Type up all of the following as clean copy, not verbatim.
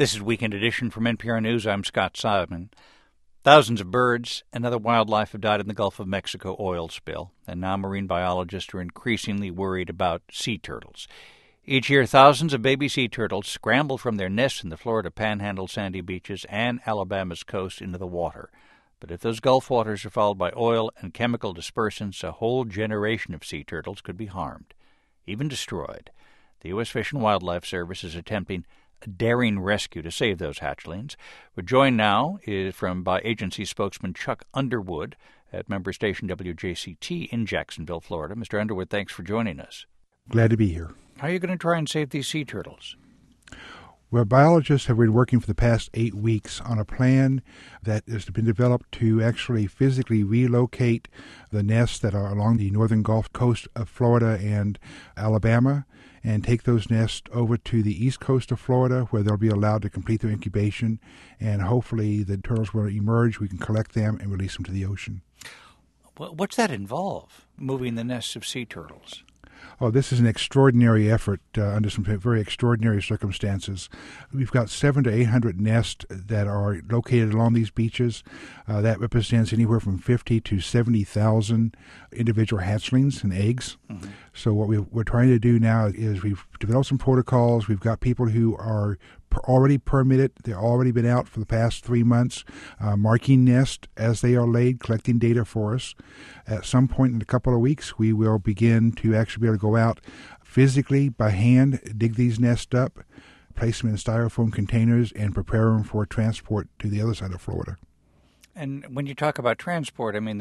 This is Weekend Edition from NPR News. I'm Scott Simon. Thousands of birds and other wildlife have died in the Gulf of Mexico oil spill, and now marine biologists are increasingly worried about sea turtles. Each year, thousands of baby sea turtles scramble from their nests in the Florida Panhandle sandy beaches and Alabama's coast into the water. But if those Gulf waters are fouled by oil and chemical dispersants, a whole generation of sea turtles could be harmed, even destroyed. The U.S. Fish and Wildlife Service is attempting a daring rescue to save those hatchlings. We're joined now by agency spokesman Chuck Underwood at member station WJCT in Jacksonville, Florida. Mr. Underwood, thanks for joining us. Glad to be here. How are you going to try and save these sea turtles? Well, biologists have been working for the past 8 weeks on a plan that has been developed to actually physically relocate the nests that are along the northern Gulf Coast of Florida and Alabama and take those nests over to the east coast of Florida where they'll be allowed to complete their incubation, and hopefully the turtles will emerge, we can collect them and release them to the ocean. What's that involve, moving the nests of sea turtles? Oh, this is an extraordinary effort under some very extraordinary circumstances. We've got 700 to 800 nests that are located along these beaches. That represents anywhere from 50 to 70,000 individual hatchlings and eggs. Mm-hmm. So what we're trying to do now is we've developed some protocols. We've got people who are already permitted. They've already been out for the past 3 months, marking nests as they are laid, collecting data for us. At some point in a couple of weeks, we will begin to actually be able to go out physically by hand, dig these nests up, place them in styrofoam containers, and prepare them for transport to the other side of Florida. And when you talk about transport, I mean,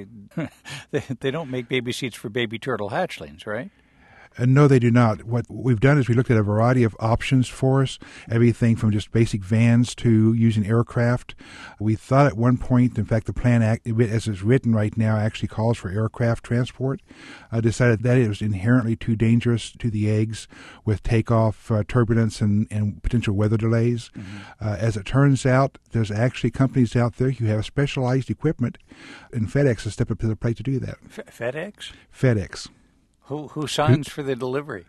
they don't make baby seats for baby turtle hatchlings, right? No, they do not. What we've done is we looked at a variety of options for us, everything from just basic vans to using aircraft. We thought at one point, in fact, the plan, as it's written right now, actually calls for aircraft transport. I decided that it was inherently too dangerous to the eggs with takeoff turbulence and potential weather delays. Mm-hmm. As it turns out, there's actually companies out there who have specialized equipment, and FedEx has stepped up to the plate to do that. FedEx? FedEx. Who signs for the delivery?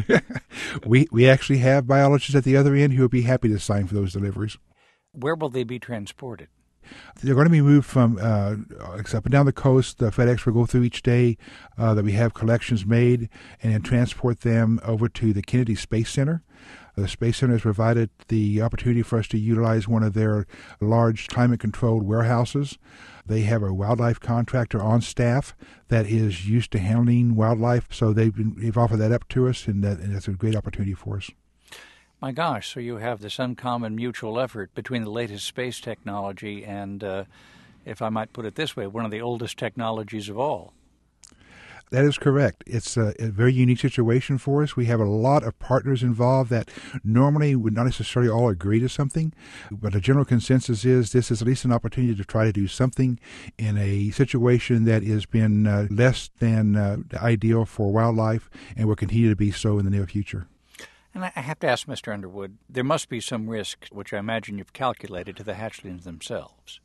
We actually have biologists at the other end who would be happy to sign for those deliveries. Where will they be transported? They're going to be moved from up and down the coast. The FedEx will go through each day that we have collections made and then transport them over to the Kennedy Space Center. The Space Center has provided the opportunity for us to utilize one of their large climate-controlled warehouses. They have a wildlife contractor on staff that is used to handling wildlife, so they've offered that up to us, and that's a great opportunity for us. My gosh, so you have this uncommon mutual effort between the latest space technology and, if I might put it this way, one of the oldest technologies of all. That is correct. It's a very unique situation for us. We have a lot of partners involved that normally would not necessarily all agree to something, but the general consensus is this is at least an opportunity to try to do something in a situation that has been less than ideal for wildlife and will continue to be so in the near future. And I have to ask, Mr. Underwood, there must be some risk, which I imagine you've calculated, to the hatchlings themselves.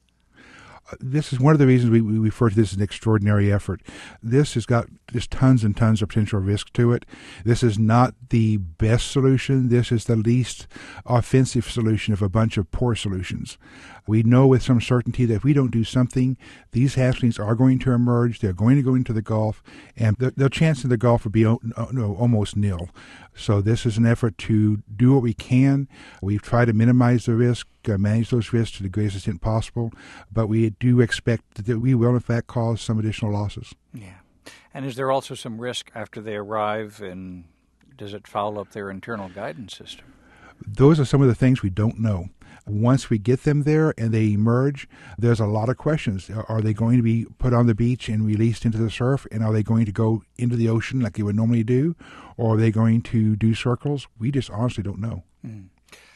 This is one of the reasons we refer to this as an extraordinary effort. This has got just tons and tons of potential risk to it. This is not the best solution. This is the least offensive solution of a bunch of poor solutions. We know with some certainty that if we don't do something, these hatchlings are going to emerge. They're going to go into the Gulf, and the chance in the Gulf would be almost nil. So this is an effort to do what we can. We've tried to minimize the risk, manage those risks to the greatest extent possible, but we do expect that we will, in fact, cause some additional losses. Yeah. And is there also some risk after they arrive, and does it foul up their internal guidance system? Those are some of the things we don't know. Once we get them there and they emerge, there's a lot of questions. Are they going to be put on the beach and released into the surf? And are they going to go into the ocean like they would normally do? Or are they going to do circles? We just honestly don't know. Mm.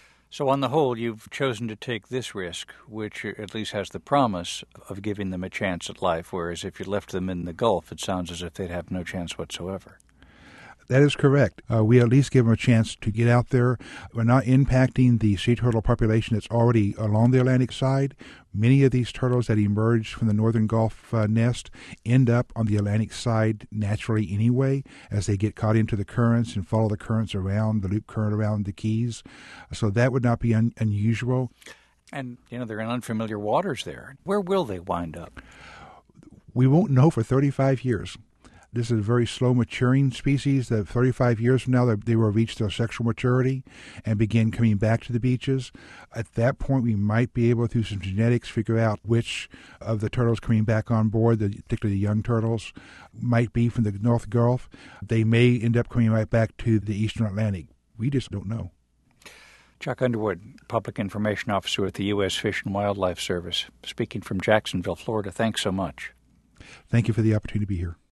So on the whole, you've chosen to take this risk, which at least has the promise of giving them a chance at life, whereas if you left them in the Gulf, it sounds as if they'd have no chance whatsoever. That is correct. We at least give them a chance to get out there. We're not impacting the sea turtle population that's already along the Atlantic side. Many of these turtles that emerge from the northern Gulf nest end up on the Atlantic side naturally anyway, as they get caught into the currents and follow the currents around, the loop current around the Keys. So that would not be unusual. And, they're in unfamiliar waters there. Where will they wind up? We won't know for 35 years. This is a very slow maturing species that 35 years from now they will reach their sexual maturity and begin coming back to the beaches. At that point, we might be able, through some genetics, figure out which of the turtles coming back on board, particularly the young turtles, might be from the North Gulf. They may end up coming right back to the Eastern Atlantic. We just don't know. Chuck Underwood, Public Information Officer with the U.S. Fish and Wildlife Service, speaking from Jacksonville, Florida. Thanks so much. Thank you for the opportunity to be here.